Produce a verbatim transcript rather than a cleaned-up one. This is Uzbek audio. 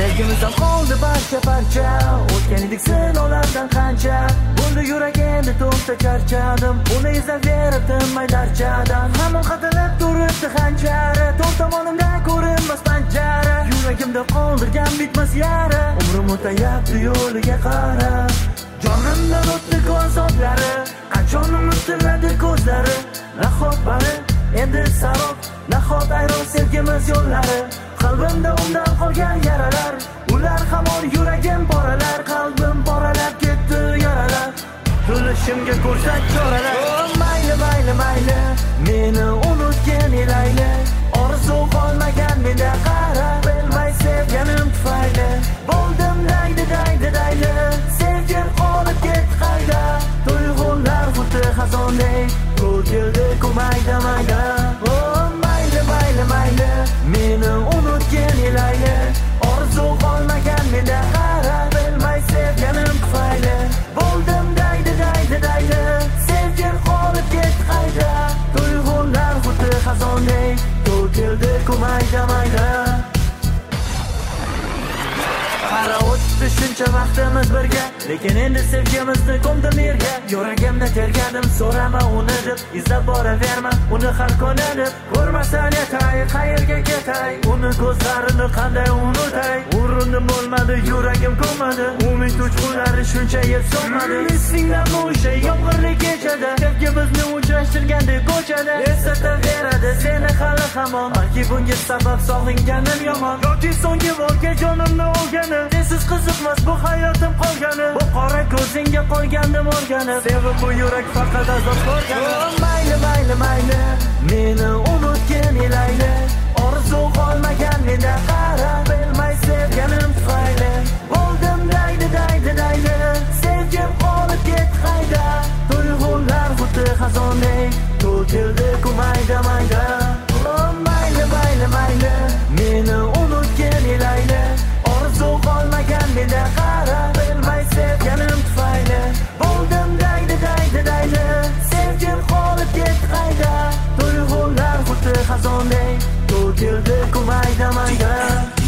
Sevgimizdan qoldi barcha parcha, o'tgan edik sinovlardan qancha. Bo'ldi yurak endi to'xta charchadim, uni izlab berib tinmay darchadan. Hamon qatalab turibdi hanjari, to'rt tomonimda ko'rinmas panjara. Yuragimda qoldirgan bitmas yara, umrim o'tayapti yo'liga qara. Jonimdan o'tdi ko'zoblari, qachon unutiladi ko'zlari. Nahot bari endi sarob, nahot ayron sevgimiz yo'llari. Qalbimda undan qolgan yaralar, ular hamon yuragim poralar. Qalbim poralab ketdi yaralar, to'lishimga ko'rsak choralar. Oh, mayli mayli mayli, meni unutgin ilayli. Orzu qolmagan menda qara, bilmay sevganim tufayli. Bo'ldim daydi daydi daydi, sevgim qolib ketdi qayda. Tuyg'ular xuddi xazondek, to'kildi mayda mayda. Oh, mayli mayli mayli, meni unutgin ilayli. Orzu qolmagan menda qara, bilmay sevganim tufayli. Bo'ldim daydi daydi daydi, sevgim qolib ketdi qayda. Tuyg'ular xuddi xazondek, to'kildi mayda mayda. Qara o'tdi shuncha vaqtimiz birga, lekin endi sevgimizni ko'mdim yerga. Yuragimda tergadim, so'rama uni deb, izlab boraverma uni har kuni deb. Ko'rmasdan yetay, qayerga ketay, uni ko'zlarini qanday unutay. Urindim bo'lmadi, yuragim ko'madi, umid uchqunlari shuncha yil so'nmadi. Esingdami o'sha yomg'irli kechada, sevgimizni uchrashtirgandek ko'chada. Eslataveradi seni hali hamon, balki bunga sabab sog'inganim yomon, yoki so'nggi voqea jonimni olgani. Sensiz qiziqmas bu hayotim qolgani, bu qora ko'zingga qolgandim o'rganib. Sevib bu yurak faqat azob ko'rgani. Oh, mayli mayli mayli, meni unutgin ilayli. Orzu qolmagan menda qara, bilmay sevganim tufayli. Bo'ldim daydi daydi daydi, sevgim qolib ketdi qayda. Tuyg'ular xuddi xazondek, to'kildi mayda mayda. Oh, mayli mayli mayli, meni unutgin ilayli. Orzu qolmagan menda qara, bilmay sevganim tufayli. Bo'ldim daydi daydi daydi, sevgim qolib ketdi qayda. Tuyg'ular xuddi xazondek, to'kildi mayda mayda.